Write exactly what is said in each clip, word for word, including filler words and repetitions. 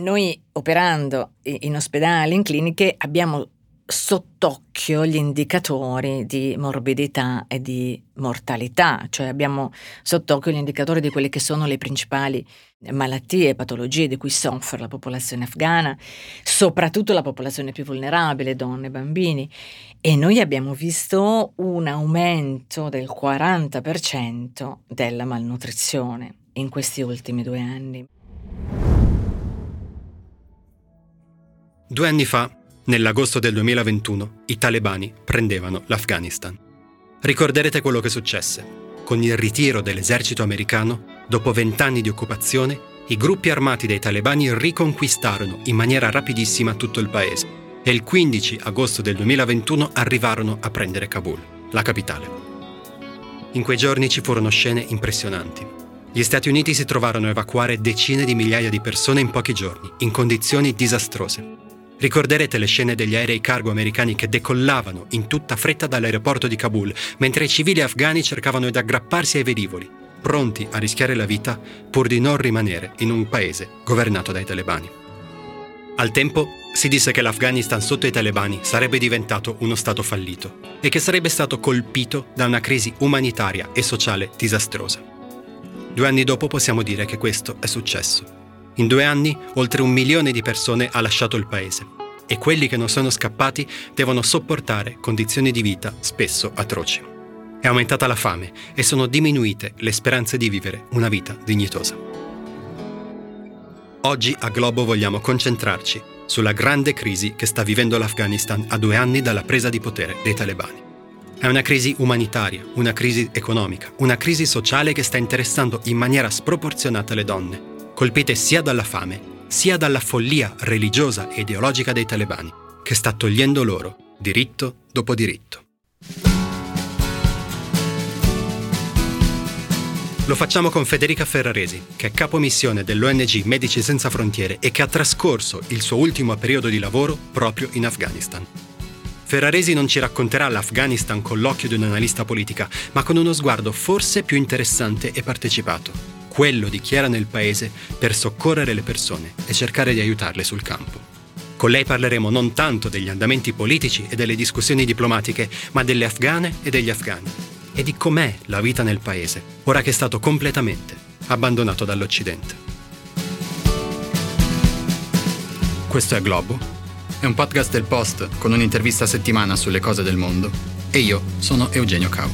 noi operando in ospedali, in cliniche, abbiamo sott'occhio gli indicatori di morbidità e di mortalità, cioè abbiamo sott'occhio gli indicatori di quelle che sono le principali malattie e patologie di cui soffre la popolazione afghana, soprattutto la popolazione più vulnerabile, donne e bambini, e noi abbiamo visto un aumento del quaranta per cento della malnutrizione in questi ultimi due anni. Due anni fa, nell'agosto del duemilaventuno, i talebani prendevano l'Afghanistan. Ricorderete quello che successe. Con il ritiro dell'esercito americano, dopo vent'anni di occupazione, i gruppi armati dei talebani riconquistarono in maniera rapidissima tutto il paese e il quindici agosto del duemilaventuno arrivarono a prendere Kabul, la capitale. In quei giorni ci furono scene impressionanti. Gli Stati Uniti si trovarono a evacuare decine di migliaia di persone in pochi giorni, in condizioni disastrose. Ricorderete le scene degli aerei cargo americani che decollavano in tutta fretta dall'aeroporto di Kabul, mentre i civili afghani cercavano di aggrapparsi ai velivoli, pronti a rischiare la vita pur di non rimanere in un paese governato dai talebani. Al tempo si disse che l'Afghanistan sotto i talebani sarebbe diventato uno stato fallito e che sarebbe stato colpito da una crisi umanitaria e sociale disastrosa. Due anni dopo possiamo dire che questo è successo. In due anni, oltre un milione di persone ha lasciato il paese e quelli che non sono scappati devono sopportare condizioni di vita spesso atroci. È aumentata la fame e sono diminuite le speranze di vivere una vita dignitosa. Oggi a Globo vogliamo concentrarci sulla grande crisi che sta vivendo l'Afghanistan a due anni dalla presa di potere dei talebani. È una crisi umanitaria, una crisi economica, una crisi sociale che sta interessando in maniera sproporzionata le donne, colpite sia dalla fame, sia dalla follia religiosa e ideologica dei talebani, che sta togliendo loro diritto dopo diritto. Lo facciamo con Federica Ferraresi, che è capomissione dell'O N G Medici Senza Frontiere e che ha trascorso il suo ultimo periodo di lavoro proprio in Afghanistan. Ferraresi non ci racconterà l'Afghanistan con l'occhio di un'analista politica, ma con uno sguardo forse più interessante e partecipato, quello di chi era nel paese per soccorrere le persone e cercare di aiutarle sul campo. Con lei parleremo non tanto degli andamenti politici e delle discussioni diplomatiche, ma delle afghane e degli afghani e di com'è la vita nel paese, ora che è stato completamente abbandonato dall'Occidente. Questo è Globo, è un podcast del Post con un'intervista a settimana sulle cose del mondo e io sono Eugenio Cau.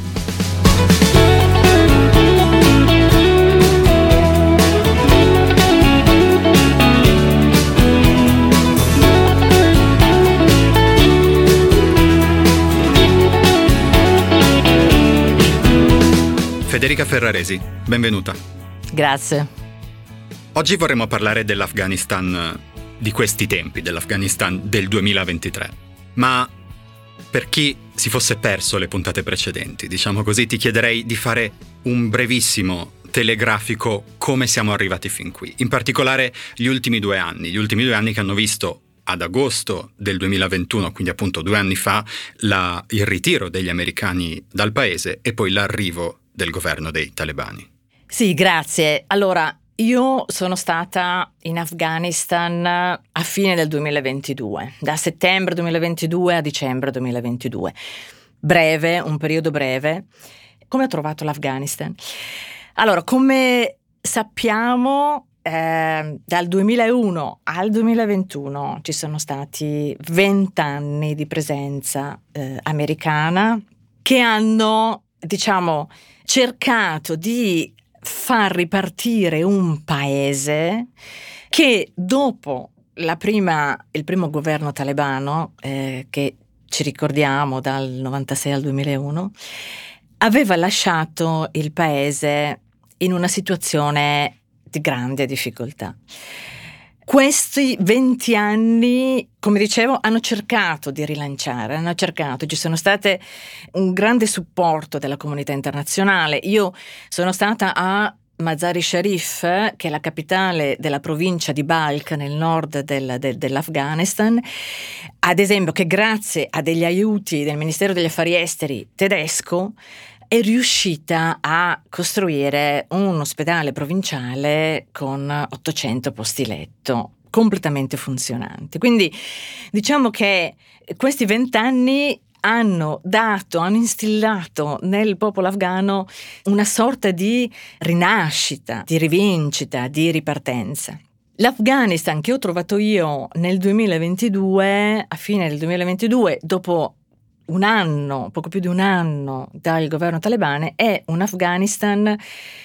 Federica Ferraresi, benvenuta. Grazie. Oggi vorremmo parlare dell'Afghanistan di questi tempi, dell'Afghanistan del duemilaventitré. Ma per chi si fosse perso le puntate precedenti, diciamo così, ti chiederei di fare un brevissimo telegrafico come siamo arrivati fin qui. In particolare gli ultimi due anni, gli ultimi due anni che hanno visto ad agosto del duemilaventuno, quindi appunto due anni fa, la, il ritiro degli americani dal paese e poi l'arrivo del governo dei talebani. Sì, grazie. Allora, io sono stata in Afghanistan a fine del duemilaventidue, da settembre duemilaventidue a dicembre duemilaventidue. Breve, un periodo breve. Come ho trovato l'Afghanistan? Allora, come sappiamo, eh, dal duemilauno al duemilaventuno ci sono stati vent'anni di presenza eh, americana che hanno, diciamo, cercato di far ripartire un paese che dopo la prima, il primo governo talebano, eh, che ci ricordiamo dal novantasei al duemilauno, aveva lasciato il paese in una situazione di grande difficoltà. Questi venti anni, come dicevo, hanno cercato di rilanciare, hanno cercato, ci sono state un grande supporto della comunità internazionale. Io sono stata a Mazar-i Sharif, che è la capitale della provincia di Balkh nel nord del, del, dell'Afghanistan, ad esempio, che grazie a degli aiuti del Ministero degli Affari Esteri tedesco è riuscita a costruire un ospedale provinciale con ottocento posti letto, completamente funzionanti. Quindi diciamo che questi vent'anni hanno dato, hanno instillato nel popolo afghano una sorta di rinascita, di rivincita, di ripartenza. L'Afghanistan che ho trovato io nel duemilaventidue, a fine del duemilaventidue, dopo un anno, poco più di un anno dal governo talebano, è un Afghanistan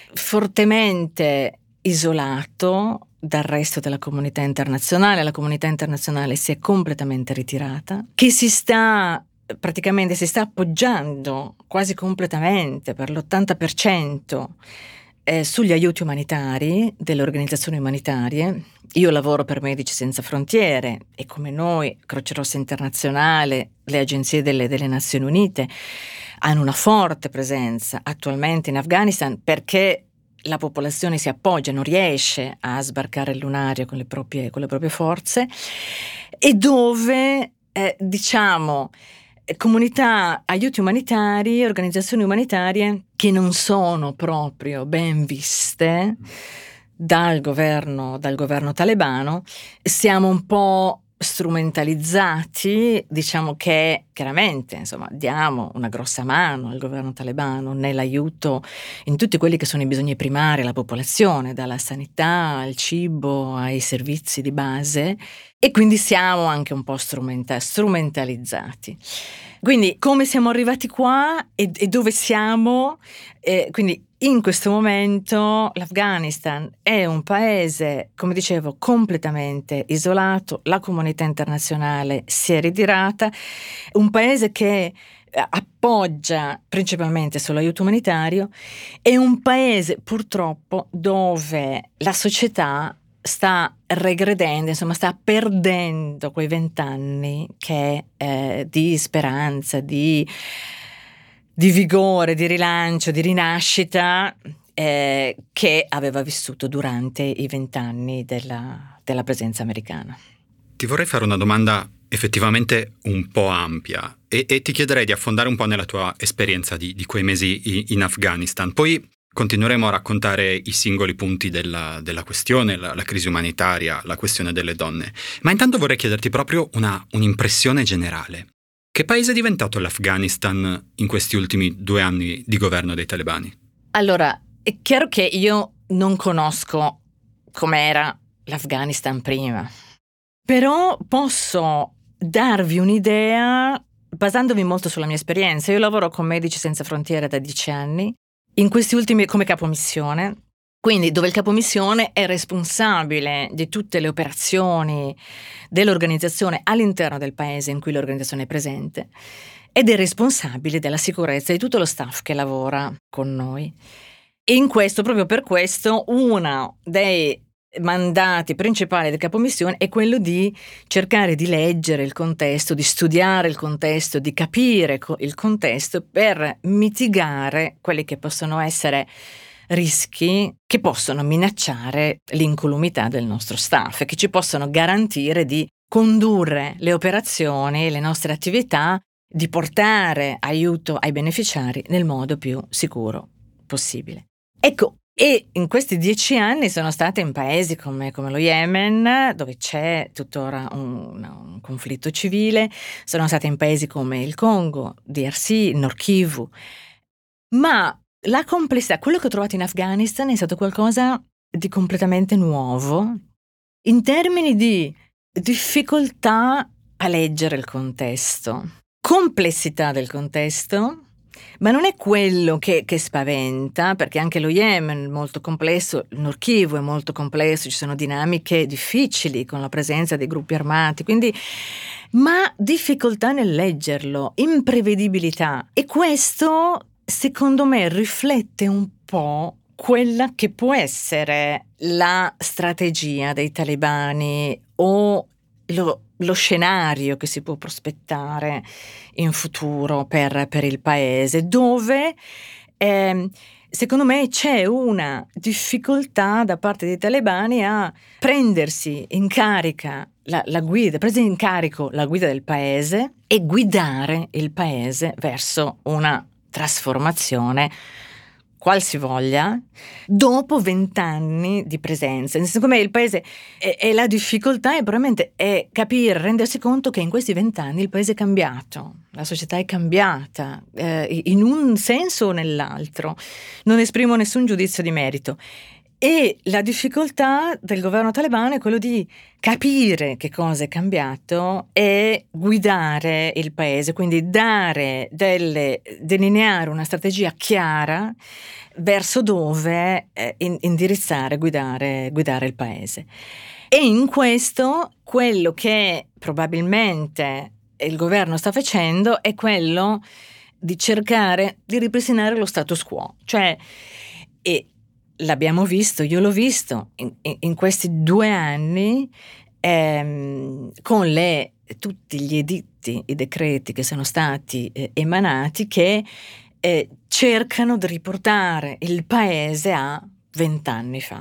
fortemente isolato dal resto della comunità internazionale. La comunità internazionale si è completamente ritirata, che si sta praticamente si sta appoggiando quasi completamente, per l'ottanta per cento, eh, sugli aiuti umanitari delle organizzazioni umanitarie. Io lavoro per Medici Senza Frontiere e, come noi, Croce Rossa Internazionale, le agenzie delle, delle Nazioni Unite hanno una forte presenza attualmente in Afghanistan, perché la popolazione si appoggia, non riesce a sbarcare il lunario con le proprie, con le proprie forze, e dove eh, diciamo comunità, aiuti umanitari, organizzazioni umanitarie che non sono proprio ben viste dal governo, dal governo talebano. Siamo un po' strumentalizzati, diciamo che chiaramente insomma diamo una grossa mano al governo talebano nell'aiuto in tutti quelli che sono i bisogni primari alla popolazione, dalla sanità al cibo ai servizi di base, e quindi siamo anche un po' strumenta- strumentalizzati. Quindi come siamo arrivati qua e, e dove siamo? Eh, quindi in questo momento l'Afghanistan è un paese, come dicevo, completamente isolato, la comunità internazionale si è ritirata, un paese che appoggia principalmente sull'aiuto umanitario, è un paese purtroppo dove la società sta regredendo, insomma sta perdendo quei vent'anni che eh, di speranza, di, di vigore, di rilancio, di rinascita eh, che aveva vissuto durante i vent'anni della, della presenza americana. Ti vorrei fare una domanda effettivamente un po' ampia e, e ti chiederei di affondare un po' nella tua esperienza di, di quei mesi in Afghanistan. Poi continueremo a raccontare i singoli punti della, della questione, la, la crisi umanitaria, la questione delle donne. Ma intanto vorrei chiederti proprio una, un'impressione generale. Che paese è diventato l'Afghanistan in questi ultimi due anni di governo dei talebani? Allora, è chiaro che io non conosco com'era l'Afghanistan prima, però posso darvi un'idea basandomi molto sulla mia esperienza. Io lavoro con Medici Senza Frontiere da dieci anni, in questi ultimi come capomissione, quindi dove il capomissione è responsabile di tutte le operazioni dell'organizzazione all'interno del paese in cui l'organizzazione è presente ed è responsabile della sicurezza di tutto lo staff che lavora con noi. E in questo, proprio per questo, uno dei mandati principali del capomissione è quello di cercare di leggere il contesto, di studiare il contesto, di capire il contesto per mitigare quelli che possono essere rischi che possono minacciare l'incolumità del nostro staff e che ci possono garantire di condurre le operazioni, le nostre attività, di portare aiuto ai beneficiari nel modo più sicuro possibile. Ecco, e in questi dieci anni sono stata in paesi come, come lo Yemen, dove c'è tuttora un, un conflitto civile, sono stata in paesi come il Congo, D R C, Nord Kivu, ma la complessità, quello che ho trovato in Afghanistan è stato qualcosa di completamente nuovo in termini di difficoltà a leggere il contesto, complessità del contesto. Ma non è quello che, che spaventa, perché anche lo Yemen è molto complesso, il Nord Kivu è molto complesso, ci sono dinamiche difficili con la presenza dei gruppi armati, quindi, ma difficoltà nel leggerlo, imprevedibilità. E questo, secondo me, riflette un po' quella che può essere la strategia dei talebani o lo lo scenario che si può prospettare in futuro per, per il paese, dove eh, secondo me c'è una difficoltà da parte dei talebani a prendersi in carica la, la guida, prendere in carico la guida del paese e guidare il paese verso una trasformazione qualsivoglia dopo vent'anni di presenza. Secondo me il paese e, e la difficoltà è probabilmente è capire, rendersi conto che in questi vent'anni il paese è cambiato, la società è cambiata eh, in un senso o nell'altro. Non esprimo nessun giudizio di merito. E la difficoltà del governo talebano è quello di capire che cosa è cambiato e guidare il paese, quindi dare delle, delineare una strategia chiara verso dove eh, in, indirizzare, guidare, guidare il paese. E in questo quello che probabilmente il governo sta facendo è quello di cercare di ripristinare lo status quo, cioè e l'abbiamo visto, io l'ho visto in, in, in questi due anni ehm, con le, tutti gli editti, i decreti che sono stati eh, emanati che eh, cercano di riportare il paese a vent'anni fa.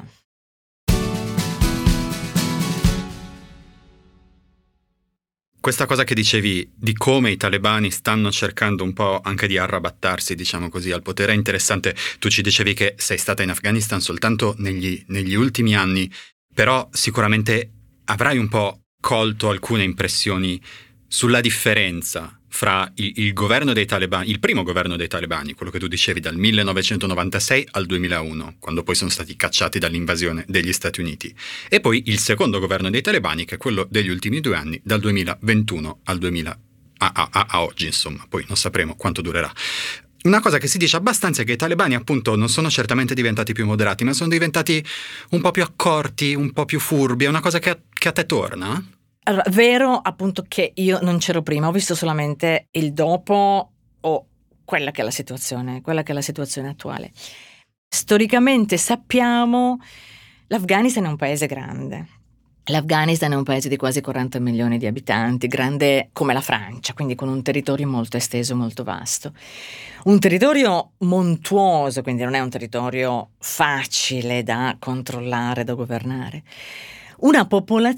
Questa cosa che dicevi di come i talebani stanno cercando un po' anche di arrabattarsi, diciamo così, al potere è interessante. Tu ci dicevi che sei stata in Afghanistan soltanto negli, negli ultimi anni, però sicuramente avrai un po' colto alcune impressioni sulla differenza fra il, il governo dei talebani, il primo governo dei talebani, quello che tu dicevi dal millenovecentonovantasei al duemilauno, quando poi sono stati cacciati dall'invasione degli Stati Uniti, e poi il secondo governo dei talebani, che è quello degli ultimi due anni, dal duemilaventuno al duemila a, a, a, a oggi, insomma, poi non sapremo quanto durerà. Una cosa che si dice abbastanza è che i talebani appunto non sono certamente diventati più moderati, ma sono diventati un po' più accorti, un po' più furbi. È una cosa che a, che a te torna? Allora, vero appunto che io non c'ero prima, ho visto solamente il dopo o quella che è la situazione, quella che è la situazione attuale. Storicamente sappiamo l'Afghanistan è un paese grande. L'Afghanistan è un paese di quasi quaranta milioni di abitanti, grande come la Francia, quindi con un territorio molto esteso, molto vasto. Un territorio montuoso, quindi non è un territorio facile da controllare, da governare. Una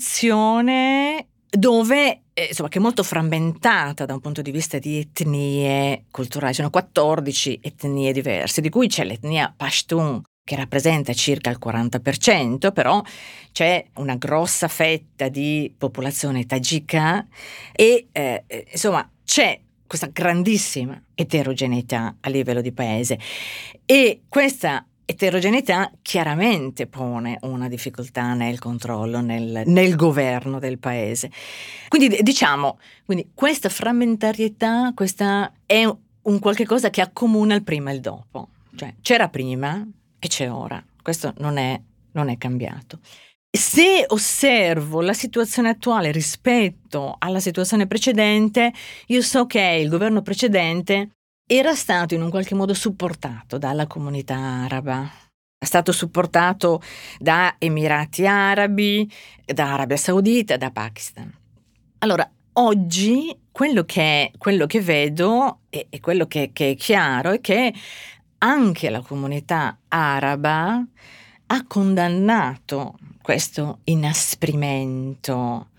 popolazione dove, eh, insomma, che è molto frammentata da un punto di vista di etnie culturali. Sono quattordici etnie diverse, di cui c'è l'etnia Pashtun, che rappresenta circa il quaranta per cento, però c'è una grossa fetta di popolazione tagika e eh, insomma c'è questa grandissima eterogeneità a livello di paese, e questa eterogeneità chiaramente pone una difficoltà nel controllo, nel, nel governo del paese. Quindi diciamo, quindi questa frammentarietà, questa è un qualche cosa che accomuna il prima e il dopo, cioè c'era prima e c'è ora, questo non è, non è cambiato. Se osservo la situazione attuale rispetto alla situazione precedente, io so che il governo precedente era stato in un qualche modo supportato dalla comunità araba, è stato supportato da Emirati Arabi, da Arabia Saudita, da Pakistan. Allora, oggi quello che, quello che vedo e, e quello che, che è chiaro è che anche la comunità araba ha condannato questo inasprimento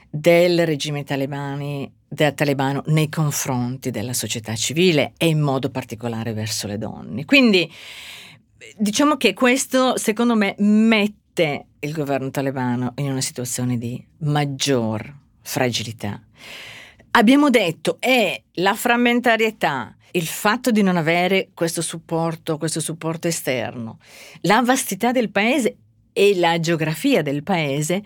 del regime talebani, del talebano nei confronti della società civile e in modo particolare verso le donne. Quindi diciamo che questo secondo me mette il governo talebano in una situazione di maggior fragilità. Abbiamo detto è la frammentarietà, il fatto di non avere questo supporto, questo supporto esterno, la vastità del paese e la geografia del paese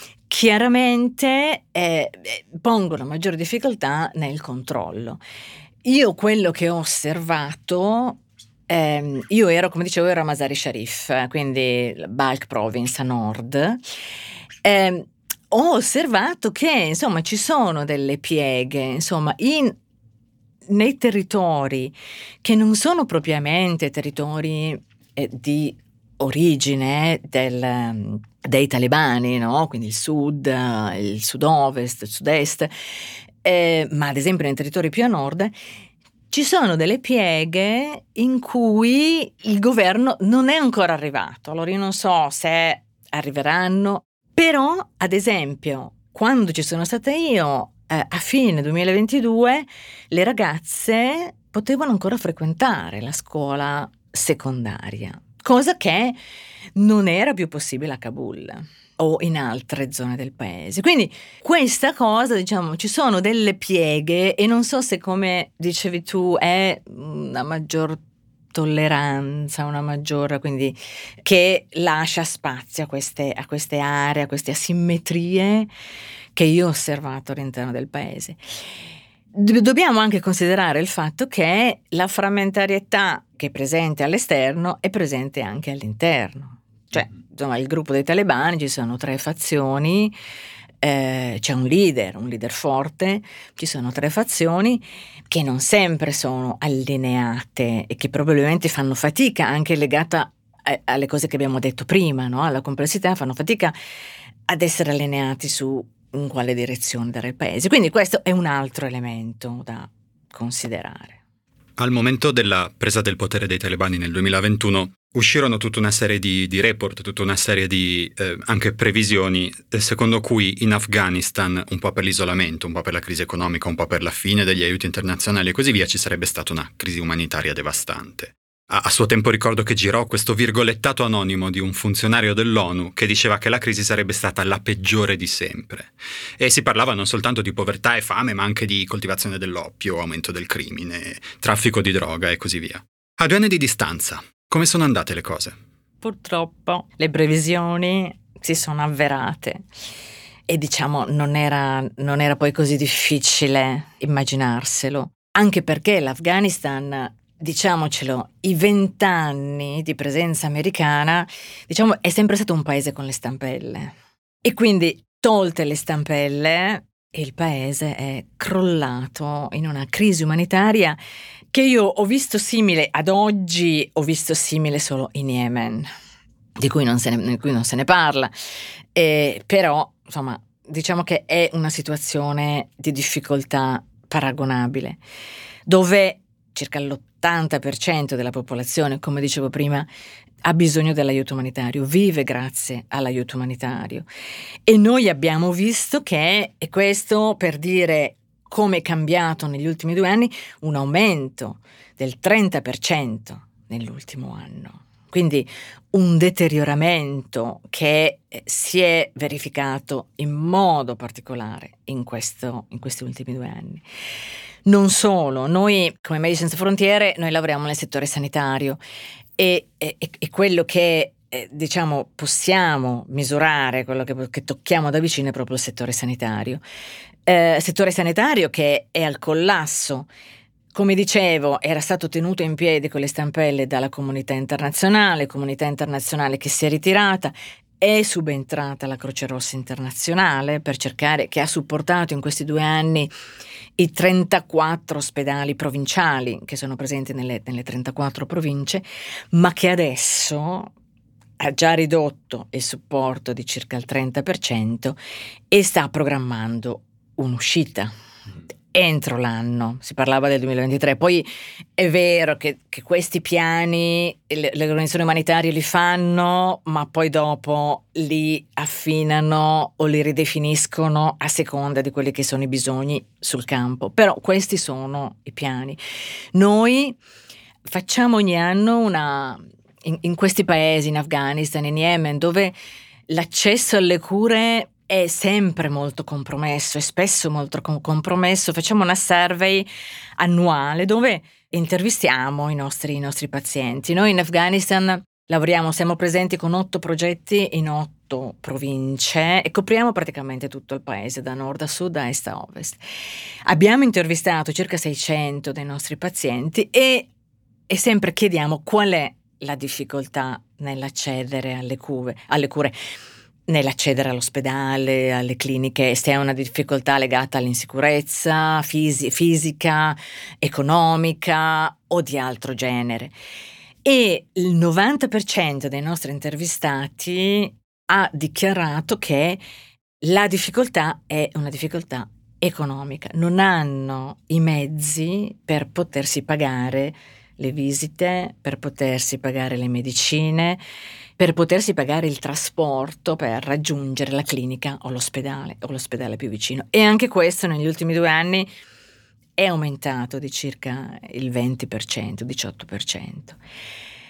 chiaramente eh, pongono maggiore difficoltà nel controllo. Io quello che ho osservato, ehm, io ero, come dicevo, ero a Mazar-i Sharif, quindi Balkh Province a nord, ehm, ho osservato che insomma ci sono delle pieghe, insomma, in, nei territori che non sono propriamente territori eh, di origine del, dei talebani, no? Quindi il sud, il sud-ovest, il sud-est, eh, ma ad esempio nei territori più a nord ci sono delle pieghe in cui il governo non è ancora arrivato. Allora io non so se arriveranno, però ad esempio quando ci sono stata io eh, a fine duemilaventidue le ragazze potevano ancora frequentare la scuola secondaria, cosa che non era più possibile a Kabul o in altre zone del paese. Quindi questa cosa, diciamo, ci sono delle pieghe e non so se, come dicevi tu, è una maggior tolleranza, una maggiore, quindi, che lascia spazio a queste, a queste aree, a queste asimmetrie che io ho osservato all'interno del paese. Dobbiamo anche considerare il fatto che la frammentarietà che è presente all'esterno è presente anche all'interno. Cioè, insomma, il gruppo dei talebani, ci sono tre fazioni, eh, c'è un leader, un leader forte, ci sono tre fazioni che non sempre sono allineate e che probabilmente fanno fatica, anche legata a, alle cose che abbiamo detto prima, no? Alla complessità, fanno fatica ad essere allineati su in quale direzione dare il paese. Quindi questo è un altro elemento da considerare. Al momento della presa del potere dei talebani nel duemilaventuno uscirono tutta una serie di, di report, tutta una serie di eh, anche previsioni eh, secondo cui in Afghanistan, un po' per l'isolamento, un po' per la crisi economica, un po' per la fine degli aiuti internazionali e così via, ci sarebbe stata una crisi umanitaria devastante. A, a suo tempo ricordo che girò questo virgolettato anonimo di un funzionario dell'ONU che diceva che la crisi sarebbe stata la peggiore di sempre. E si parlava non soltanto di povertà e fame, ma anche di coltivazione dell'oppio, aumento del crimine, traffico di droga e così via. A due anni di distanza, come sono andate le cose? Purtroppo le previsioni si sono avverate e diciamo non era, non era poi così difficile immaginarselo, anche perché l'Afghanistan, diciamocelo, i vent'anni di presenza americana, diciamo, è sempre stato un paese con le stampelle. E quindi, tolte le stampelle, il paese è crollato in una crisi umanitaria che io ho visto simile, ad oggi ho visto simile solo in Yemen, di cui non se ne, di cui non se ne parla, eh, però insomma diciamo che è una situazione di difficoltà paragonabile, dove circa l'ottanta per cento della popolazione, come dicevo prima, ha bisogno dell'aiuto umanitario, vive grazie all'aiuto umanitario. E noi abbiamo visto che, e questo per dire come è cambiato negli ultimi due anni, un aumento del trenta per cento nell'ultimo anno. Quindi un deterioramento che si è verificato in modo particolare in, questo, in questi ultimi due anni. Non solo, noi come Medici Senza Frontiere, noi lavoriamo nel settore sanitario e, e, e quello che eh, diciamo possiamo misurare, quello che, che tocchiamo da vicino è proprio il settore sanitario. Eh, settore sanitario che è al collasso. Come dicevo, era stato tenuto in piedi con le stampelle dalla comunità internazionale, comunità internazionale che si è ritirata. È subentrata la Croce Rossa Internazionale per cercare, che ha supportato in questi due anni i trentaquattro ospedali provinciali che sono presenti nelle, nelle trentaquattro province, ma che adesso ha già ridotto il supporto di circa il trenta per cento e sta programmando un'uscita entro l'anno. Si parlava del duemilaventitré. Poi è vero che, che questi piani le, le organizzazioni umanitarie li fanno, ma poi dopo li affinano o li ridefiniscono a seconda di quelli che sono i bisogni sul campo. Però questi sono i piani. Noi facciamo ogni anno una in, in questi paesi, in Afghanistan, in Yemen, dove l'accesso alle cure è sempre molto compromesso, è spesso molto compromesso. Facciamo una survey annuale dove intervistiamo i nostri, i nostri pazienti. Noi in Afghanistan lavoriamo, siamo presenti con otto progetti in otto province e copriamo praticamente tutto il paese, da nord a sud, da est a ovest. Abbiamo intervistato circa seicento dei nostri pazienti e, e sempre chiediamo qual è la difficoltà nell'accedere alle cure, alle cure. nell'accedere all'ospedale, alle cliniche, se è una difficoltà legata all'insicurezza fisi- fisica, economica o di altro genere. E il novanta per cento dei nostri intervistati ha dichiarato che la difficoltà è una difficoltà economica. Non hanno i mezzi per potersi pagare le visite, per potersi pagare le medicine, per potersi pagare il trasporto per raggiungere la clinica o l'ospedale o l'ospedale più vicino. E anche questo negli ultimi due anni è aumentato di circa il venti per cento, diciotto per cento.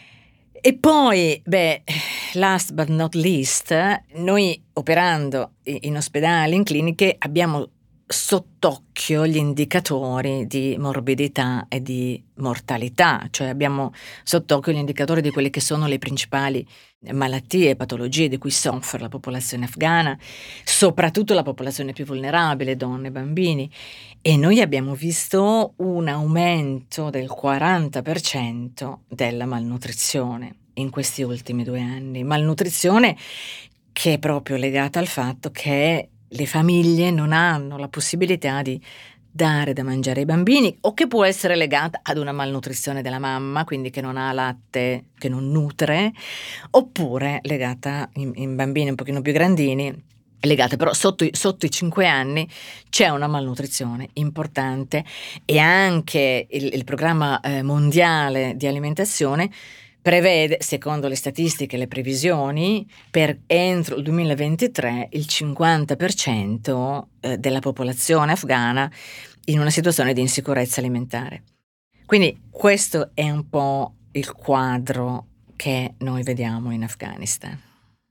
E poi, beh, last but not least, noi operando in ospedali, in cliniche, abbiamo sott'occhio gli indicatori di morbidità e di mortalità, cioè abbiamo sott'occhio gli indicatori di quelle che sono le principali malattie e patologie di cui soffre la popolazione afghana, soprattutto la popolazione più vulnerabile, donne e bambini, e noi abbiamo visto un aumento del quaranta per cento della malnutrizione in questi ultimi due anni, malnutrizione che è proprio legata al fatto che le famiglie non hanno la possibilità di dare da mangiare ai bambini, o che può essere legata ad una malnutrizione della mamma, quindi che non ha latte, che non nutre, oppure legata in, in bambini un pochino più grandini, legate però sotto, sotto i cinque anni c'è una malnutrizione importante, e anche il, il programma eh, mondiale di alimentazione prevede, secondo le statistiche e le previsioni, per entro il duemilaventitré il cinquanta per cento della popolazione afghana in una situazione di insicurezza alimentare. Quindi questo è un po' il quadro che noi vediamo in Afghanistan.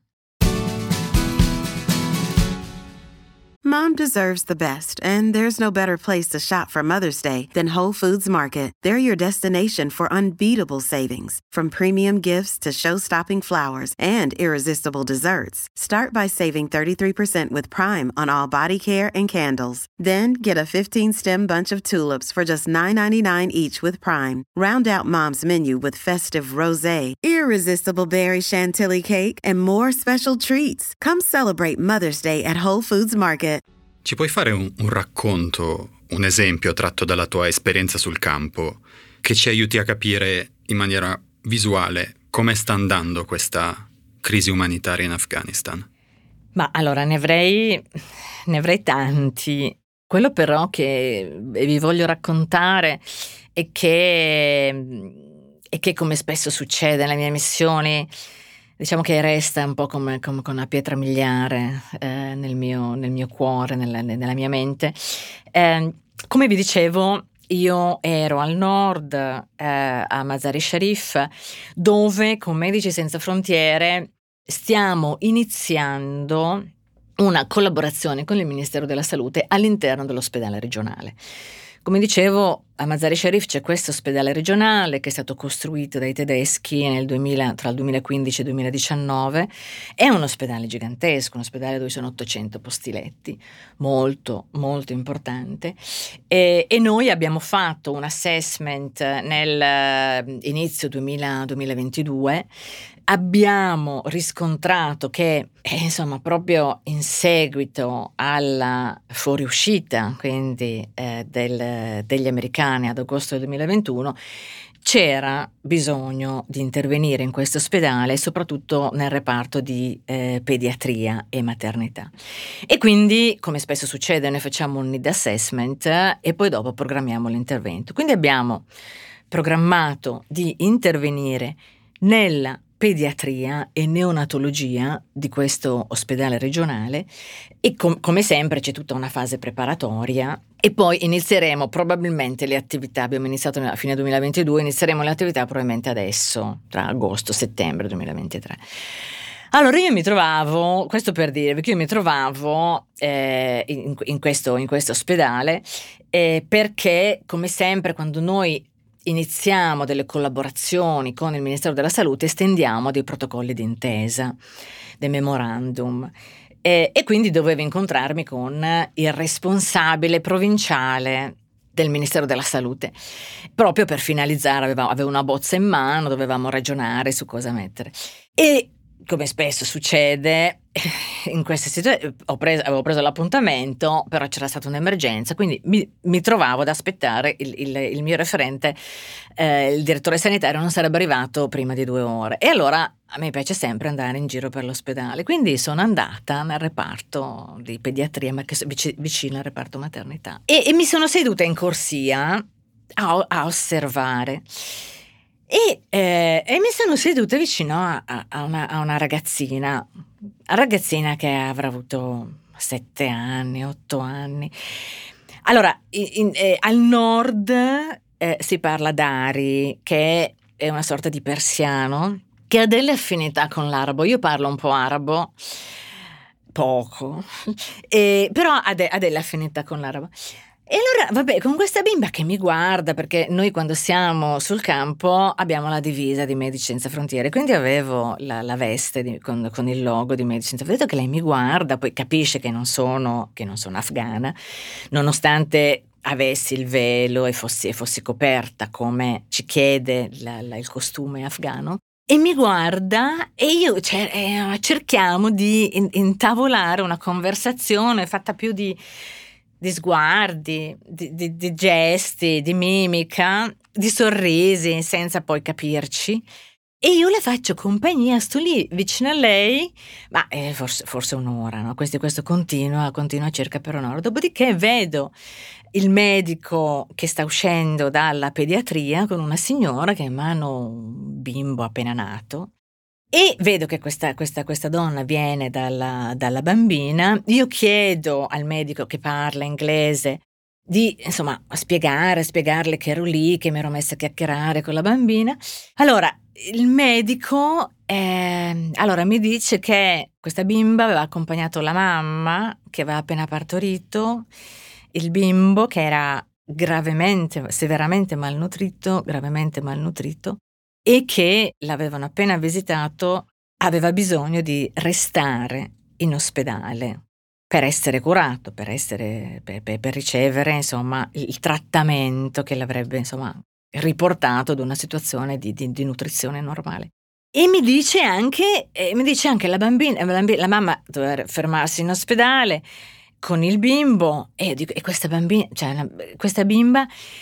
Mom deserves the best, and there's no better place to shop for Mother's Day than Whole Foods Market. They're your destination for unbeatable savings, from premium gifts to show-stopping flowers and irresistible desserts. Start by saving thirty-three percent with Prime on all body care and candles. Then get a fifteen-stem bunch of tulips for just nine ninety-nine each with Prime. Round out Mom's menu with festive rosé, irresistible berry chantilly cake, and more special treats. Come celebrate Mother's Day at Whole Foods Market. Ci puoi fare un, un racconto, un esempio tratto dalla tua esperienza sul campo che ci aiuti a capire in maniera visuale come sta andando questa crisi umanitaria in Afghanistan? Ma allora ne avrei, ne avrei tanti. Quello però che vi voglio raccontare è che, è che come spesso succede nelle mie missioni, diciamo che resta un po' come, come con una pietra miliare eh, nel, mio, nel mio cuore, nella, nella mia mente. Eh, come vi dicevo, io ero al nord, eh, a Mazar-e Sharif, dove con Medici Senza Frontiere stiamo iniziando una collaborazione con il Ministero della Salute all'interno dell'ospedale regionale. Come dicevo, a Mazar-e Sharif c'è questo ospedale regionale che è stato costruito dai tedeschi nel duemila, tra il duemilaquindici e il duemiladiciannove. È un ospedale gigantesco, un ospedale dove sono ottocento posti letti, molto, molto importante. E, e noi abbiamo fatto un assessment nel inizio duemila, duemilaventidue. Abbiamo riscontrato che, eh, insomma, proprio in seguito alla fuoriuscita, quindi eh, del, degli americani ad agosto del duemilaventuno, c'era bisogno di intervenire in questo ospedale, soprattutto nel reparto di eh, pediatria e maternità. E quindi, come spesso succede, noi facciamo un need assessment eh, e poi dopo programmiamo l'intervento. Quindi abbiamo programmato di intervenire nella pediatria e neonatologia di questo ospedale regionale e com- come sempre c'è tutta una fase preparatoria e poi inizieremo probabilmente le attività, abbiamo iniziato a fine duemilaventidue, inizieremo le attività probabilmente adesso, tra agosto e settembre duemilaventitré. Allora io mi trovavo, questo per dirvi che io mi trovavo eh, in, in, questo, in questo ospedale eh, perché come sempre quando noi iniziamo delle collaborazioni con il Ministero della Salute, estendiamo dei protocolli d'intesa, dei memorandum e, e quindi dovevo incontrarmi con il responsabile provinciale del Ministero della Salute proprio per finalizzare, avevo, avevo una bozza in mano, dovevamo ragionare su cosa mettere e come spesso succede in queste situazioni, ho preso, avevo preso l'appuntamento, però c'era stata un'emergenza, quindi mi, mi trovavo ad aspettare il, il, il mio referente, eh, il direttore sanitario non sarebbe arrivato prima di due ore. E allora a me piace sempre andare in giro per l'ospedale, quindi sono andata nel reparto di pediatria, ma che vicino al reparto maternità. E, e mi sono seduta in corsia a, a osservare. E, eh, e mi sono seduta vicino a, a, una, a una ragazzina, una ragazzina che avrà avuto sette anni, otto anni. Allora, in, in, eh, al nord eh, si parla d'Ari, che è una sorta di persiano, che ha delle affinità con l'arabo. Io parlo un po' arabo, poco, e, però ha, de, ha delle affinità con l'arabo. E allora, vabbè, con questa bimba che mi guarda, perché noi quando siamo sul campo abbiamo la divisa di Medici Senza Frontiere, quindi avevo la, la veste di, con, con il logo di Medici Senza Frontiere. Vedo che lei mi guarda, poi capisce che non sono, che non sono afghana, nonostante avessi il velo e fossi, e fossi coperta come ci chiede la, la, il costume afghano. E mi guarda e io cioè, eh, cerchiamo di in, intavolare una conversazione fatta più di di sguardi, di, di, di gesti, di mimica, di sorrisi, senza poi capirci. E io le faccio compagnia, sto lì vicino a lei, ma eh, forse, forse un'ora, no? Questo, questo continua, continua circa per un'ora. Dopodiché vedo il medico che sta uscendo dalla pediatria con una signora che ha in mano un bimbo appena nato. E vedo che questa, questa, questa donna viene dalla, dalla bambina. Io chiedo al medico che parla inglese di insomma spiegare, spiegarle che ero lì, che mi ero messa a chiacchierare con la bambina. Allora, il medico eh, allora mi dice che questa bimba aveva accompagnato la mamma che aveva appena partorito, il bimbo che era gravemente, severamente malnutrito, gravemente malnutrito, e che l'avevano appena visitato, aveva bisogno di restare in ospedale per essere curato, per, essere, per, per ricevere insomma il trattamento che l'avrebbe insomma riportato ad una situazione di, di, di nutrizione normale. E mi dice anche, eh, mi dice anche la bambina, la, bambina, la mamma doveva fermarsi in ospedale con il bimbo, e io dico, e questa bambina, cioè la, questa bimba,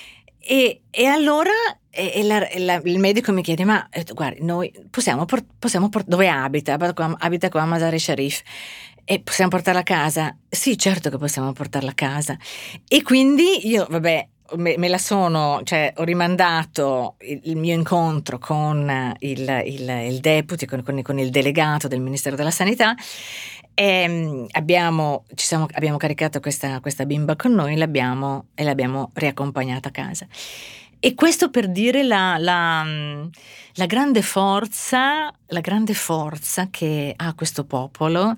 e, e allora e, e la, e la, il medico mi chiede, ma eh, guardi, noi possiamo, port, possiamo port, dove abita? Abita qua a Mazar-e Sharif, e possiamo portarla a casa? Sì, certo che possiamo portarla a casa. E quindi io, vabbè, me, me la sono, cioè ho rimandato il, il mio incontro con il, il, il deputy, con, con, con il delegato del Ministero della Sanità. E abbiamo, ci siamo, abbiamo caricato questa, questa bimba con noi, l'abbiamo, e l'abbiamo riaccompagnata a casa. E questo per dire la, la, la grande forza, la grande forza che ha questo popolo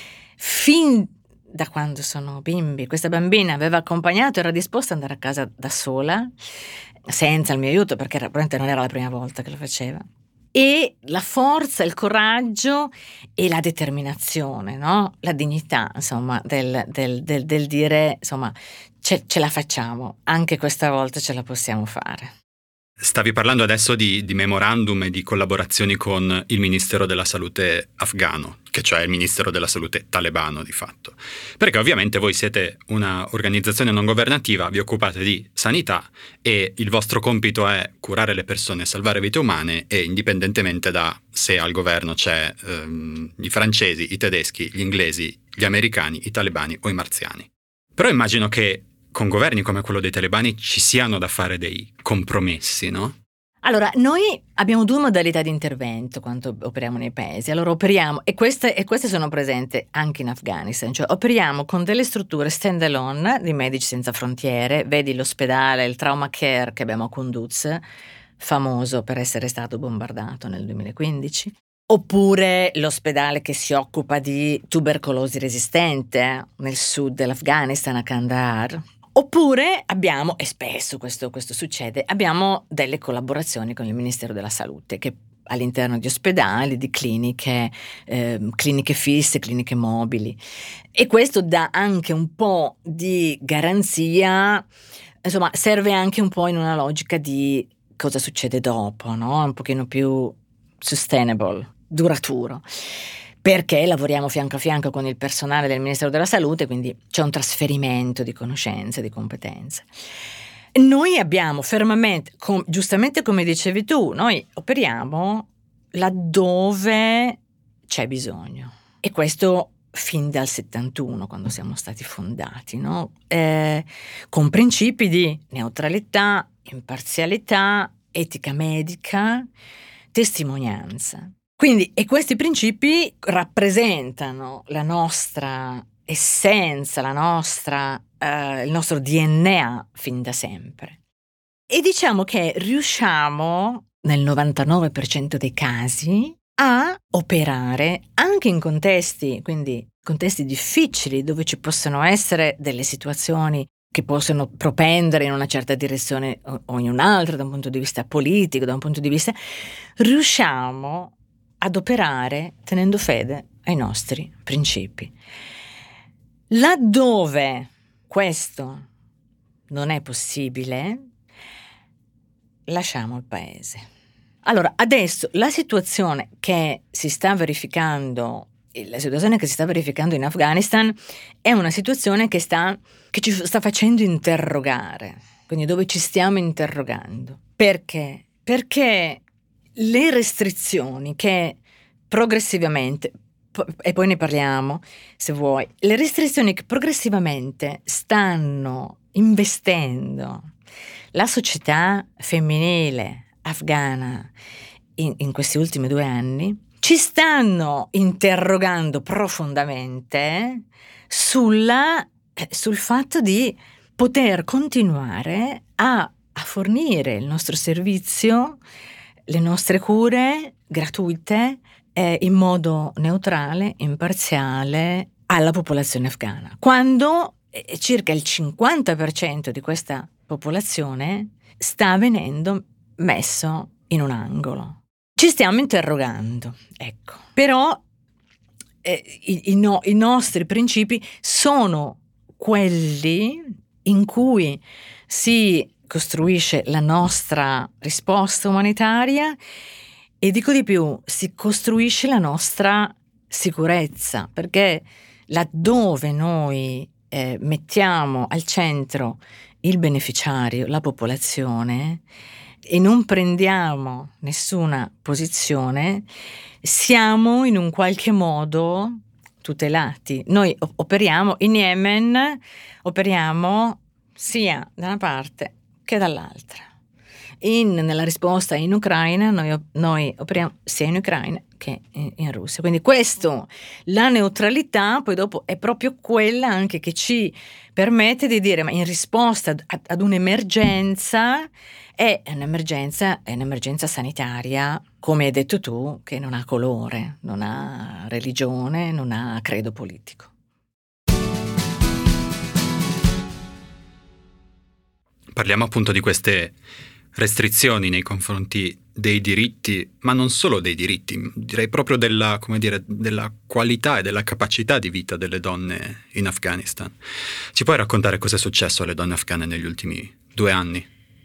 fin da quando sono bimbi. Questa bambina aveva accompagnato, era disposta ad andare a casa da sola, senza il mio aiuto, perché probabilmente non era la prima volta che lo faceva. E la forza, il coraggio e la determinazione, no? La dignità, insomma, del, del, del, del dire, insomma, ce, ce la facciamo, anche questa volta ce la possiamo fare. Stavi parlando adesso di, di memorandum e di collaborazioni con il Ministero della Salute afghano, che cioè il Ministero della Salute talebano di fatto. Perché ovviamente voi siete una organizzazione non governativa, vi occupate di sanità e il vostro compito è curare le persone, salvare vite umane, e indipendentemente da se al governo c'è ehm, i francesi, i tedeschi, gli inglesi, gli americani, i talebani o i marziani. Però immagino che con governi come quello dei talebani ci siano da fare dei compromessi, no? Allora, noi abbiamo due modalità di intervento quando operiamo nei paesi. Allora operiamo, e queste, e queste sono presenti anche in Afghanistan, cioè operiamo con delle strutture stand alone di Medici Senza Frontiere, vedi l'ospedale, il trauma care che abbiamo a Kunduz, famoso per essere stato bombardato nel duemilaquindici, oppure l'ospedale che si occupa di tubercolosi resistente nel sud dell'Afghanistan, a Kandahar. Oppure abbiamo, e spesso questo, questo succede, abbiamo delle collaborazioni con il Ministero della Salute che all'interno di ospedali, di cliniche, eh, cliniche fisse, cliniche mobili. E questo dà anche un po' di garanzia, insomma serve anche un po' in una logica di cosa succede dopo, no? Un pochino più sustainable, duraturo. Perché lavoriamo fianco a fianco con il personale del Ministero della Salute, quindi c'è un trasferimento di conoscenze, di competenze. Noi abbiamo fermamente, com, giustamente come dicevi tu, noi operiamo laddove c'è bisogno. E questo fin dal settantuno, quando siamo stati fondati, no? Eh, con principi di neutralità, imparzialità, etica medica, testimonianza. Quindi, e questi principi rappresentano la nostra essenza, la nostra, eh, il nostro D N A fin da sempre. E diciamo che riusciamo, nel novantanove per cento dei casi, a operare anche in contesti, quindi contesti difficili, dove ci possono essere delle situazioni che possono propendere in una certa direzione o, o in un'altra, da un punto di vista politico, da un punto di vista, riusciamo ad operare tenendo fede ai nostri principi. Laddove questo non è possibile, lasciamo il paese. Allora, adesso la situazione che si sta verificando, la situazione che si sta verificando in Afghanistan è una situazione che sta, che ci sta facendo interrogare, quindi dove ci stiamo interrogando. Perché? Perché le restrizioni che progressivamente, e poi ne parliamo se vuoi, le restrizioni che progressivamente stanno investendo la società femminile afghana in, in questi ultimi due anni ci stanno interrogando profondamente sulla, sul fatto di poter continuare a, a fornire il nostro servizio, le nostre cure gratuite eh, in modo neutrale, imparziale alla popolazione afghana. Quando eh, circa il cinquanta per cento di questa popolazione sta venendo messo in un angolo. Ci stiamo interrogando, ecco. Però eh, i, i, no, i nostri principi sono quelli in cui si costruisce la nostra risposta umanitaria e dico di più, si costruisce la nostra sicurezza, perché laddove noi eh, mettiamo al centro il beneficiario, la popolazione, e non prendiamo nessuna posizione, siamo in un qualche modo tutelati. Noi operiamo in Yemen, operiamo sia da una parte che dall'altra. In, nella risposta in Ucraina noi, noi operiamo sia in Ucraina che in, in Russia. Quindi questo, la neutralità poi dopo è proprio quella anche che ci permette di dire, ma in risposta ad, ad un'emergenza, è un'emergenza, è un'emergenza sanitaria, come hai detto tu, che non ha colore, non ha religione, non ha credo politico. Parliamo appunto di queste restrizioni nei confronti dei diritti, ma non solo dei diritti, direi proprio della, come dire, della qualità e della capacità di vita delle donne in Afghanistan. Ci puoi raccontare cosa è successo alle donne afghane negli ultimi due anni?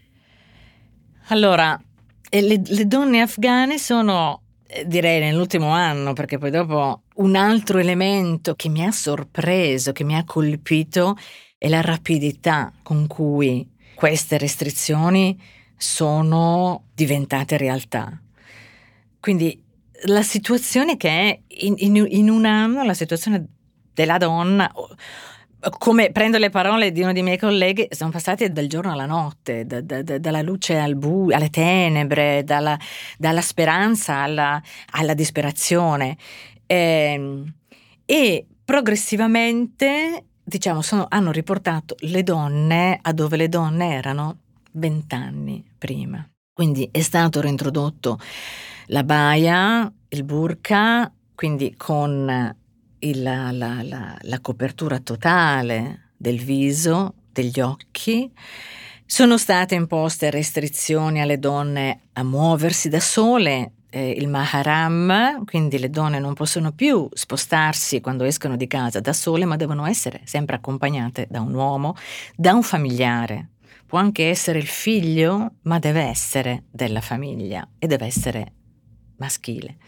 Allora, le, le donne afghane sono, direi nell'ultimo anno, perché poi dopo un altro elemento che mi ha sorpreso, che mi ha colpito, è la rapidità con cui queste restrizioni sono diventate realtà. Quindi la situazione che è in, in, in un anno, la situazione della donna, come prendo le parole di uno dei miei colleghi, sono passati dal giorno alla notte, da, da, da, dalla luce al buio, alle tenebre, dalla, dalla speranza alla, alla disperazione. E, e progressivamente, diciamo, sono, hanno riportato le donne a dove le donne erano vent'anni prima. Quindi è stato reintrodotto la baia, il burqa, quindi con il, la, la, la, la copertura totale del viso, degli occhi. Sono state imposte restrizioni alle donne a muoversi da sole, eh, il maharam, quindi le donne non possono più spostarsi quando escono di casa da sole, ma devono essere sempre accompagnate da un uomo, da un familiare. Può anche essere il figlio, ma deve essere della famiglia e deve essere maschile.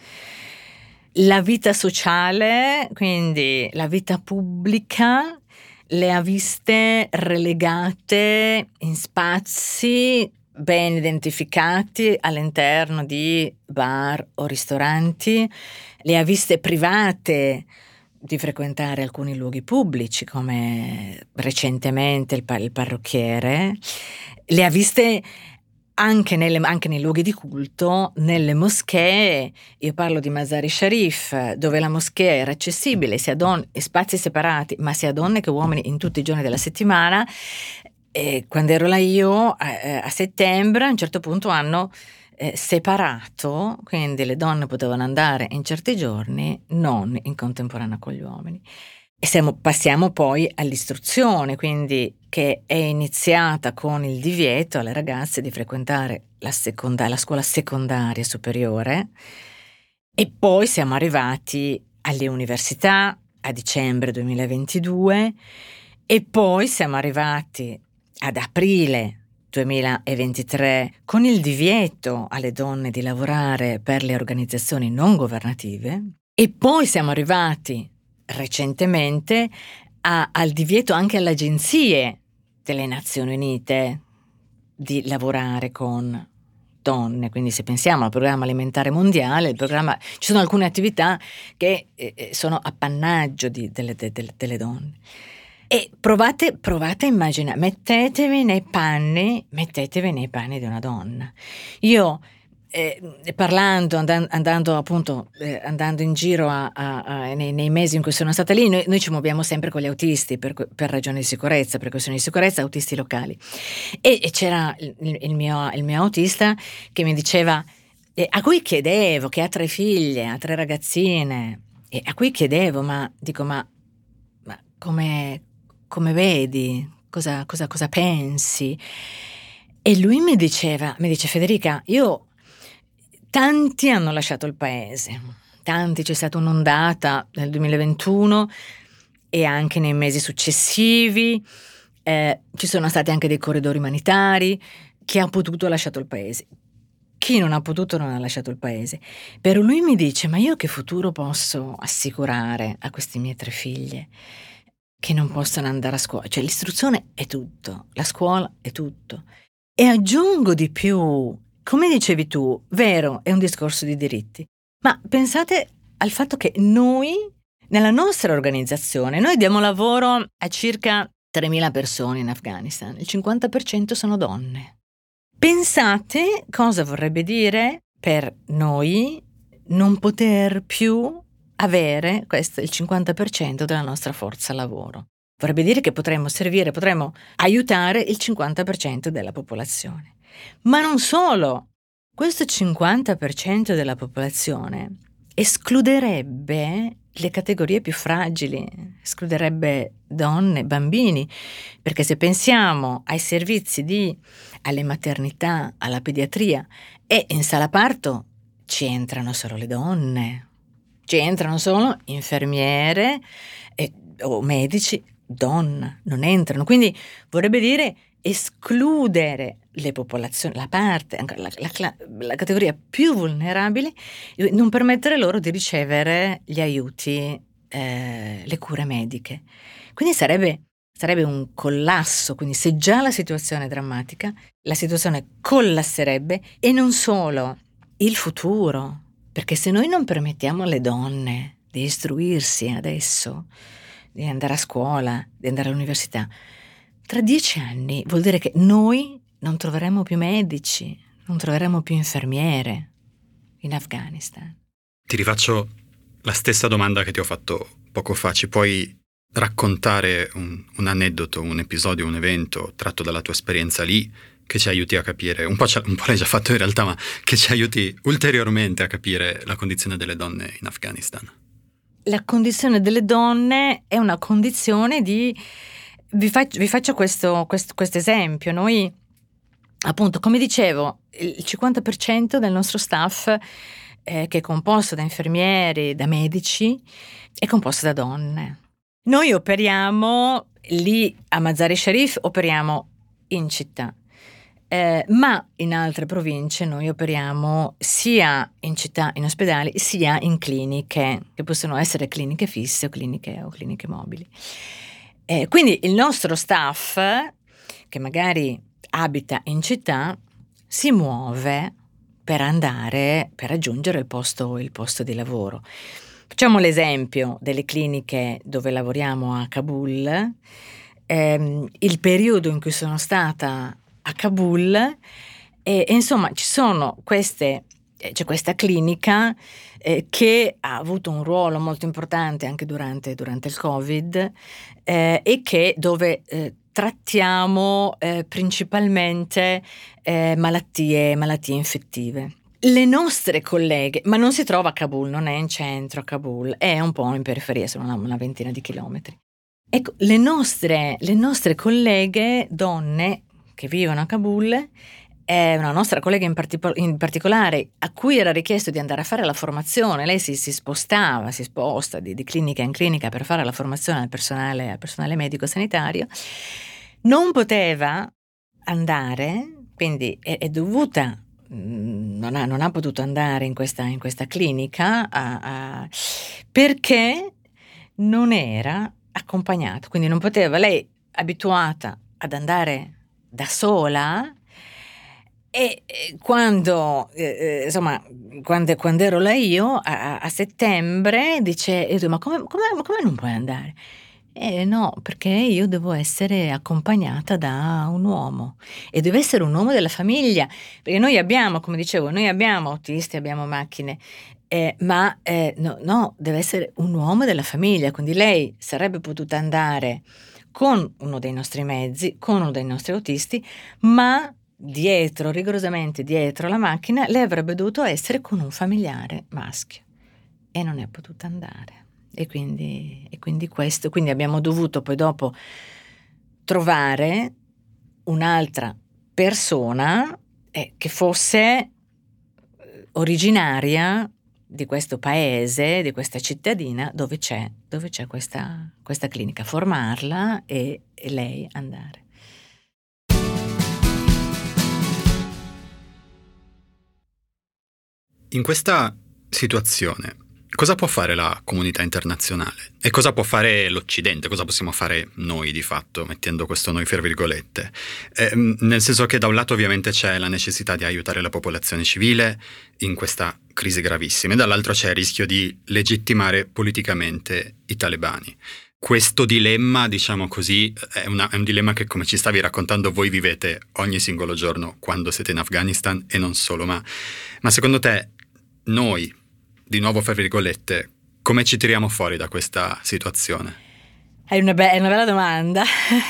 La vita sociale, quindi la vita pubblica, le ha viste relegate in spazi ben identificati all'interno di bar o ristoranti, le ha viste private di frequentare alcuni luoghi pubblici, come recentemente il, par- il parrucchiere, le ha viste anche, nelle, anche nei luoghi di culto, nelle moschee. Io parlo di Mazar-i Sharif, dove la moschea era accessibile sia donne, spazi separati, ma sia donne che uomini in tutti i giorni della settimana. E quando ero là io, a, a settembre, a un certo punto hanno eh, separato, quindi le donne potevano andare in certi giorni, non in contemporanea con gli uomini. E siamo, passiamo poi all'istruzione, quindi che è iniziata con il divieto alle ragazze di frequentare la, seconda, la scuola secondaria superiore, e poi siamo arrivati alle università a dicembre duemilaventidue, e poi siamo arrivati ad aprile duemilaventitré con il divieto alle donne di lavorare per le organizzazioni non governative, e poi siamo arrivati recentemente a, al divieto anche alle agenzie delle Nazioni Unite di lavorare con donne. Quindi se pensiamo al programma alimentare mondiale, il programma, ci sono alcune attività che eh, sono appannaggio di, delle, de, de, delle donne. E provate, provate a immaginare, mettetevi nei panni, mettetevi nei panni di una donna. Io eh, parlando, andando, andando appunto, eh, andando in giro a, a, a, nei, nei mesi in cui sono stata lì, noi, noi ci muoviamo sempre con gli autisti per, per ragioni di sicurezza, per questioni di sicurezza, autisti locali. E, e c'era il, il, mio, il mio autista che mi diceva, eh, a cui chiedevo, che ha tre figlie, ha tre ragazzine, e a cui chiedevo, ma dico, ma, ma come, come vedi? Cosa, cosa, cosa pensi? E lui mi diceva, mi dice, Federica, io tanti hanno lasciato il paese, tanti, c'è stata un'ondata nel duemilaventuno e anche nei mesi successivi, eh, ci sono stati anche dei corridori umanitari, chi ha potuto ha lasciato il paese, chi non ha potuto non ha lasciato il paese. Però lui mi dice, ma io che futuro posso assicurare a queste mie tre figlie che non possono andare a scuola? Cioè l'istruzione è tutto, la scuola è tutto. E aggiungo di più, come dicevi tu, vero, è un discorso di diritti, ma pensate al fatto che noi, nella nostra organizzazione, noi diamo lavoro a circa tremila persone in Afghanistan, il cinquanta per cento sono donne. Pensate cosa vorrebbe dire per noi non poter più avere questo, il cinquanta per cento della nostra forza lavoro. Vorrebbe dire che potremmo servire, potremmo aiutare il cinquanta per cento della popolazione. Ma non solo, questo cinquanta per cento della popolazione escluderebbe le categorie più fragili, escluderebbe donne, bambini, perché se pensiamo ai servizi di, alle maternità, alla pediatria, e in sala parto ci entrano solo le donne, ci entrano solo infermiere e, o medici, donna, non entrano. Quindi vorrebbe dire escludere le popolazioni, la parte, la, la, la categoria più vulnerabile, non permettere loro di ricevere gli aiuti, eh, le cure mediche. Quindi sarebbe, sarebbe un collasso. Quindi se già la situazione è drammatica, la situazione collasserebbe, e non solo, il futuro. Perché se noi non permettiamo alle donne di istruirsi adesso, di andare a scuola, di andare all'università, tra dieci anni vuol dire che noi non troveremo più medici, non troveremo più infermiere in Afghanistan. Ti rifaccio la stessa domanda che ti ho fatto poco fa. Ci puoi raccontare un, un aneddoto, un episodio, un evento tratto dalla tua esperienza lì che ci aiuti a capire, un po', un po' l'hai già fatto in realtà, ma che ci aiuti ulteriormente a capire la condizione delle donne in Afghanistan? La condizione delle donne è una condizione di... Vi faccio, vi faccio questo, questo, questo esempio. Noi, appunto, come dicevo, il cinquanta per cento del nostro staff, eh, che è composto da infermieri, da medici, è composto da donne. Noi operiamo lì a Mazar-e Sharif, operiamo in città. Eh, ma in altre province noi operiamo sia in città, in ospedali, sia in cliniche, che possono essere cliniche fisse o cliniche, o cliniche mobili. Eh, quindi il nostro staff, che magari abita in città, si muove per andare, per raggiungere il posto, il posto di lavoro. Facciamo l'esempio delle cliniche dove lavoriamo a Kabul. Eh, il periodo in cui sono stata a Kabul, e, e insomma ci sono queste, c'è questa clinica eh, che ha avuto un ruolo molto importante anche durante, durante il Covid, eh, e che dove eh, trattiamo eh, principalmente eh, malattie, malattie infettive. Le nostre colleghe, ma non si trova a Kabul, non è in centro a Kabul, è un po' in periferia, sono una, una ventina di chilometri. Ecco, le nostre, le nostre colleghe donne che vivono a Kabul, è una nostra collega in, partic- in particolare a cui era richiesto di andare a fare la formazione, lei si, si spostava, si sposta di, di clinica in clinica per fare la formazione al personale, al personale medico-sanitario, non poteva andare, quindi è, è dovuta, non ha, non ha potuto andare in questa, in questa clinica a, a, perché non era accompagnata, quindi non poteva, lei abituata ad andare da sola. E quando, eh, insomma, quando, quando ero là io, a, a settembre, dice, io dico, ma come, come, come non puoi andare? Eh no, perché io devo essere accompagnata da un uomo e deve essere un uomo della famiglia, perché noi abbiamo, come dicevo, noi abbiamo autisti, abbiamo macchine, eh, ma eh, no, no, deve essere un uomo della famiglia, quindi lei sarebbe potuta andare con uno dei nostri mezzi, con uno dei nostri autisti, ma dietro, rigorosamente dietro la macchina, lei avrebbe dovuto essere con un familiare maschio e non è potuta andare. E quindi, e quindi questo, quindi abbiamo dovuto poi dopo trovare un'altra persona eh, che fosse originaria di questo paese, di questa cittadina dove c'è, dove c'è questa, questa clinica, formarla e, e lei andare. In questa situazione, cosa può fare la comunità internazionale? E cosa può fare l'Occidente? Cosa possiamo fare noi di fatto, mettendo questo noi fra virgolette? Eh, nel senso che da un lato ovviamente c'è la necessità di aiutare la popolazione civile in questa crisi gravissima e dall'altro c'è il rischio di legittimare politicamente i talebani. Questo dilemma, diciamo così, è, una, è un dilemma che, come ci stavi raccontando, voi vivete ogni singolo giorno quando siete in Afghanistan e non solo, ma, ma secondo te noi, di nuovo fra virgolette, come ci tiriamo fuori da questa situazione? È una, be- è una bella domanda,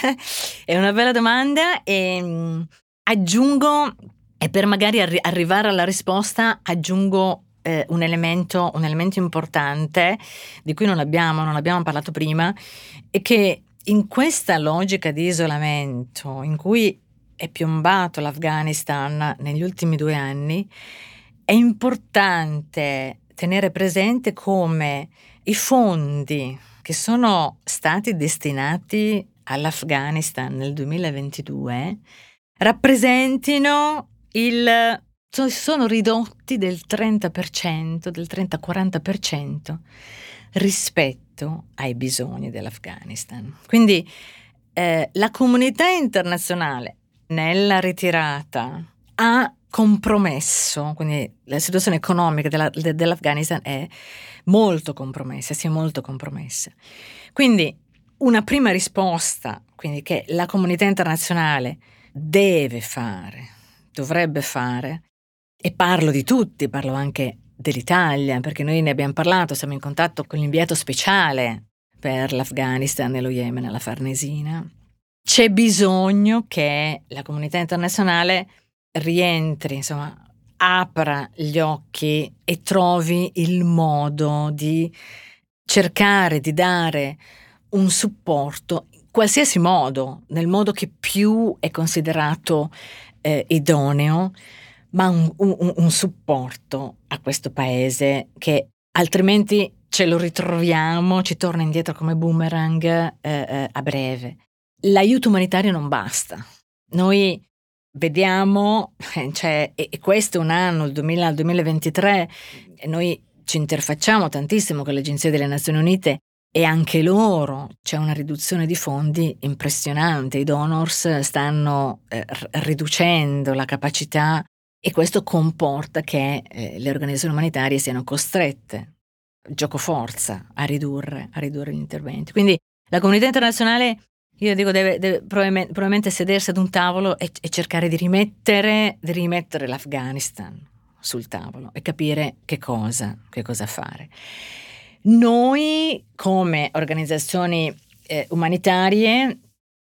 è una bella domanda e mh, aggiungo, e per magari arri- arrivare alla risposta, aggiungo eh, un elemento, un elemento importante di cui non abbiamo, non abbiamo parlato prima, e che in questa logica di isolamento in cui è piombato l'Afghanistan negli ultimi due anni, è importante tenere presente come i fondi che sono stati destinati all'Afghanistan nel duemilaventidue rappresentino il sono, sono ridotti del trenta per cento, del trenta-quaranta per cento rispetto ai bisogni dell'Afghanistan. Quindi eh, la comunità internazionale nella ritirata ha compromesso, quindi la situazione economica della, de, dell'Afghanistan è molto compromessa, si è molto compromessa. Quindi una prima risposta, quindi che la comunità internazionale deve fare, dovrebbe fare, e parlo di tutti, parlo anche dell'Italia, perché noi ne abbiamo parlato, siamo in contatto con l'inviato speciale per l'Afghanistan e lo Yemen alla Farnesina. C'è bisogno che la comunità internazionale rientri, insomma, apra gli occhi e trovi il modo di cercare di dare un supporto, in qualsiasi modo, nel modo che più è considerato eh, idoneo, ma un, un, un supporto a questo paese che altrimenti ce lo ritroviamo, ci torna indietro come boomerang eh, eh, a breve. L'aiuto umanitario non basta. Noi vediamo, cioè, e, e questo è un anno, il duemila, il duemilaventitré, e noi ci interfacciamo tantissimo con l'Agenzia delle Nazioni Unite e anche loro c'è una riduzione di fondi impressionante, i donors stanno eh, r- riducendo la capacità e questo comporta che eh, le organizzazioni umanitarie siano costrette, giocoforza, a ridurre, a ridurre gli interventi. Quindi la comunità internazionale, io dico, deve, deve probabilmente, probabilmente sedersi ad un tavolo e, e cercare di rimettere, di rimettere l'Afghanistan sul tavolo e capire che cosa, che cosa fare. Noi come organizzazioni eh, umanitarie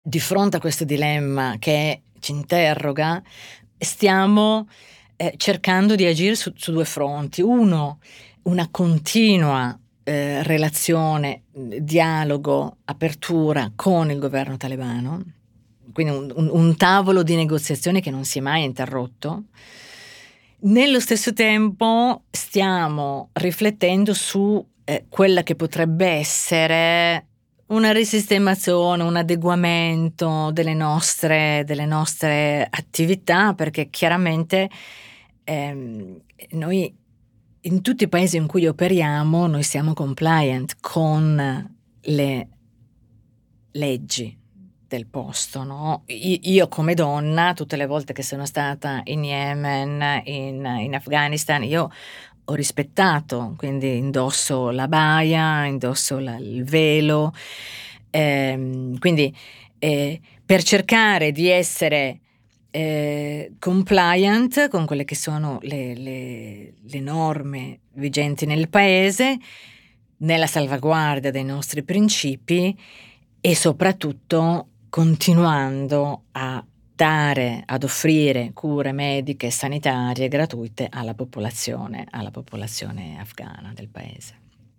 di fronte a questo dilemma che ci interroga, stiamo eh, cercando di agire su, su due fronti. Uno, una continua eh, relazione, dialogo, apertura con il governo talebano, quindi un, un, un tavolo di negoziazione che non si è mai interrotto. Nello stesso tempo stiamo riflettendo su eh, quella che potrebbe essere una risistemazione, un adeguamento delle nostre, delle nostre attività, perché chiaramente ehm, noi in tutti i paesi in cui operiamo noi siamo compliant con le leggi del posto, no? Io come donna, tutte le volte che sono stata in Yemen, in, in Afghanistan, io ho rispettato, quindi indosso la baia, indosso la, il velo, ehm, quindi eh, per cercare di essere eh, compliant con quelle che sono le, le, le norme vigenti nel paese, nella salvaguardia dei nostri principi e soprattutto continuando a dare, ad offrire cure mediche e sanitarie gratuite alla popolazione, alla popolazione afghana del paese.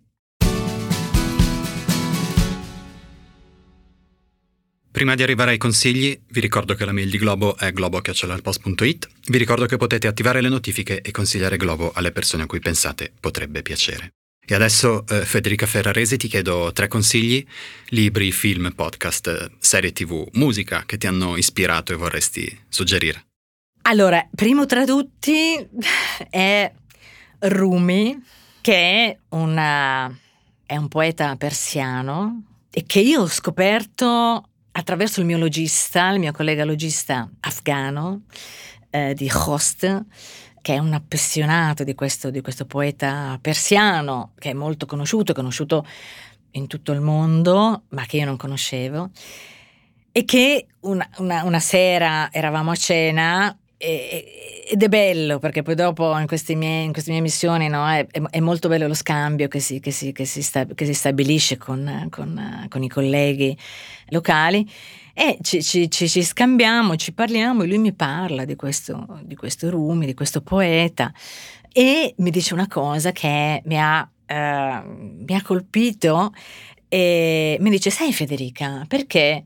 Prima di arrivare ai consigli, vi ricordo che la mail di Globo è globo chiocciola il post punto it. Vi ricordo che potete attivare le notifiche e consigliare Globo alle persone a cui pensate potrebbe piacere. E adesso, eh, Federica Ferraresi, ti chiedo tre consigli: libri, film, podcast, serie tv, musica che ti hanno ispirato e vorresti suggerire. Allora, primo tra tutti è Rumi, che è, una, è un poeta persiano e che io ho scoperto attraverso il mio logista, il mio collega logista afghano eh, di Khost, che è un appassionato di questo, di questo poeta persiano, che è molto conosciuto, conosciuto in tutto il mondo, ma che io non conoscevo, e che una, una, una sera eravamo a cena, e, ed è bello, perché poi dopo in queste mie, in queste mie missioni, no, è, è molto bello lo scambio che si, che si, che si, sta, che si stabilisce con, con, con i colleghi locali, e ci, ci, ci, ci scambiamo, ci parliamo, e lui mi parla di questo, di questo Rumi, di questo poeta, e mi dice una cosa che mi ha, eh, mi ha colpito, e mi dice: sai Federica, perché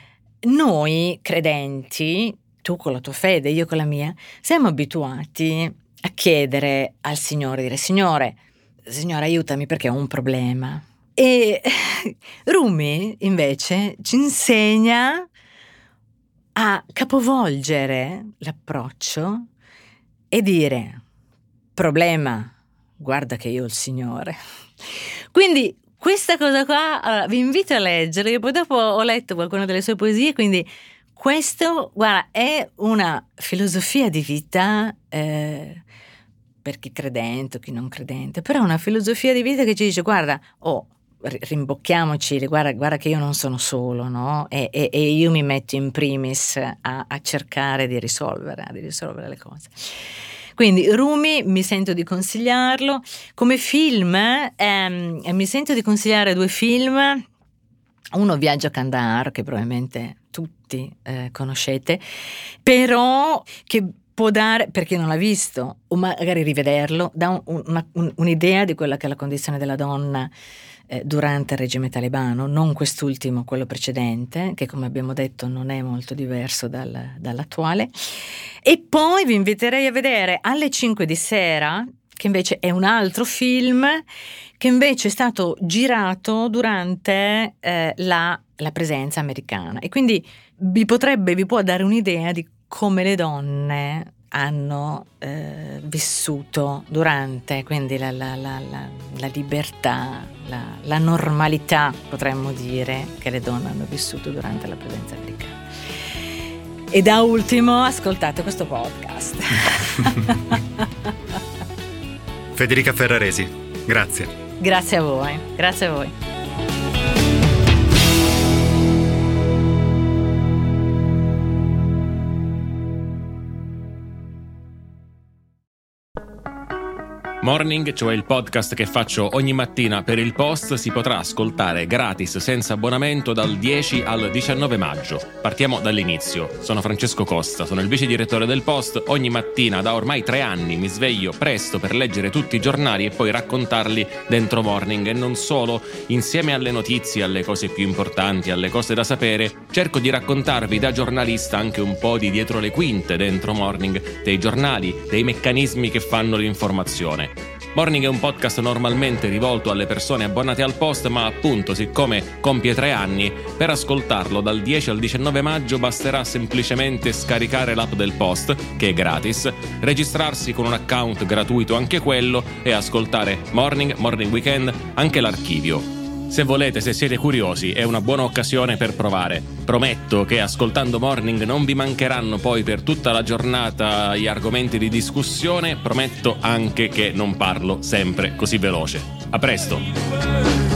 noi credenti, tu con la tua fede, io con la mia, siamo abituati a chiedere al Signore, dire: Signore, Signore aiutami perché ho un problema. E Rumi invece ci insegna a capovolgere l'approccio e dire: problema, guarda che io ho il Signore. Quindi questa cosa qua, allora, vi invito a leggere. Io poi dopo ho letto qualcuna delle sue poesie, quindi questo, guarda, è una filosofia di vita eh, per chi credente o chi non credente, però è una filosofia di vita che ci dice: guarda, oh, rimbocchiamoci, guarda, guarda che io non sono solo, no? E, e, e io mi metto in primis a, a cercare di risolvere, di risolvere le cose. Quindi Rumi mi sento di consigliarlo. Come film ehm, mi sento di consigliare due film. Uno, Viaggio a Kandahar, che probabilmente tutti eh, conoscete, però che può dare, per chi non l'ha visto, o magari rivederlo, dà un, una, un, un'idea di quella che è la condizione della donna eh, durante il regime talebano, non quest'ultimo, quello precedente, che come abbiamo detto non è molto diverso dal, dall'attuale. E poi vi inviterei a vedere Alle cinque di sera, che invece è un altro film che invece è stato girato durante eh, la, la presenza americana, e quindi vi potrebbe, vi può dare un'idea di come le donne hanno eh, vissuto durante, quindi la, la, la, la, la libertà, la, la normalità, potremmo dire, che le donne hanno vissuto durante la presenza americana. E da ultimo, ascoltate questo podcast. Federica Ferraresi, grazie. Grazie a voi, grazie a voi. Morning, cioè il podcast che faccio ogni mattina per il Post, si potrà ascoltare gratis senza abbonamento dal dieci al diciannove maggio. Partiamo dall'inizio. Sono Francesco Costa, sono il vice direttore del Post. Ogni mattina da ormai tre anni mi sveglio presto per leggere tutti i giornali e poi raccontarli dentro Morning, e non solo. Insieme alle notizie, alle cose più importanti, alle cose da sapere, cerco di raccontarvi da giornalista anche un po' di dietro le quinte dentro Morning, dei giornali, dei meccanismi che fanno l'informazione. Morning è un podcast normalmente rivolto alle persone abbonate al Post, ma appunto, siccome compie tre anni, per ascoltarlo dal dieci al diciannove maggio basterà semplicemente scaricare l'app del Post, che è gratis, registrarsi con un account gratuito anche quello e ascoltare Morning, Morning Weekend, anche l'archivio. Se volete, se siete curiosi, è una buona occasione per provare. Prometto che ascoltando Morning non vi mancheranno poi per tutta la giornata gli argomenti di discussione. Prometto anche che non parlo sempre così veloce. A presto!